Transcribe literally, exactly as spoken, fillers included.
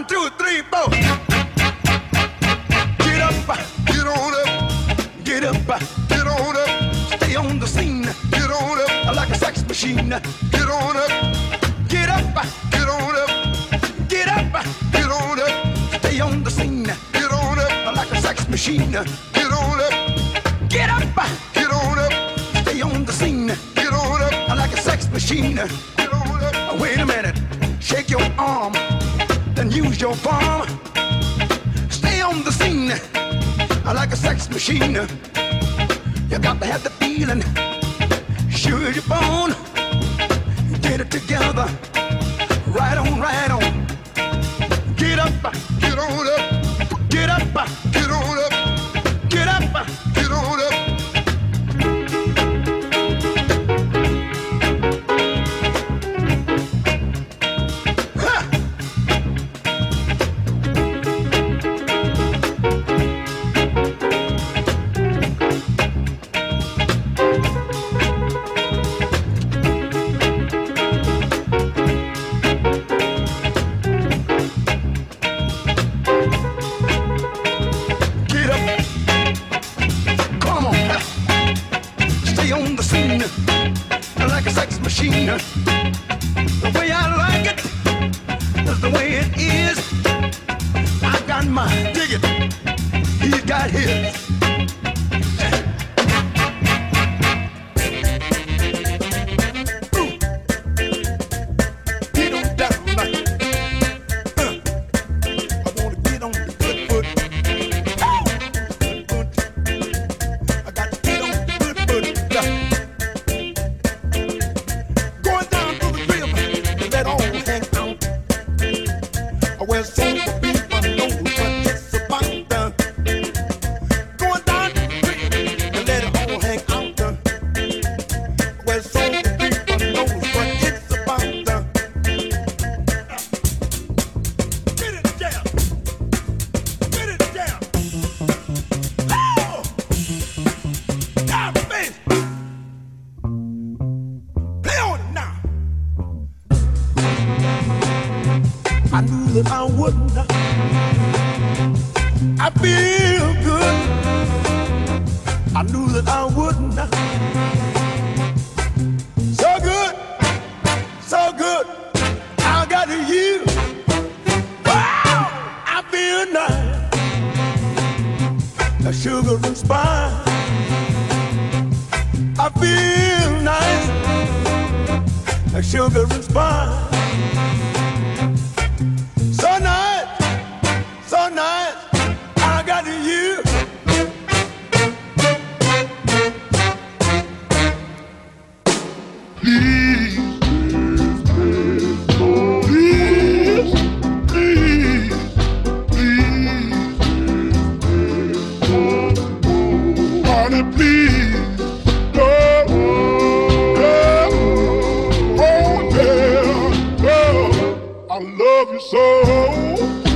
two, three, four. Get up, get on up, get up, get on up. Stay on the scene, get on up like a sex machine. Get on up, get up, get on up, get up, get on up. Stay on the scene, get on up like a sex machine. Get on up, get up, get on up. Stay on the scene, get on up like a sex machine. Get on up. Wait a minute, shake your arm, then use your palm. Stay on the scene like a sex machine. You got to have the feeling, sure as you're born. Get it together, right on, right on. Get up, get on up, get up, get on up, get up, get on up. The way I like it is the way it is. I got mine, dig it. He's got his. I knew that I wouldn't. I feel good. I knew that I wouldn't. So good, so good. I got you. Wow, I feel nice. A sugar and spice. I feel nice. A sugar and spice. So nice, so nice, I got you. Please, please, please, please, honey, please, no, no, oh, yeah, no. I love you so.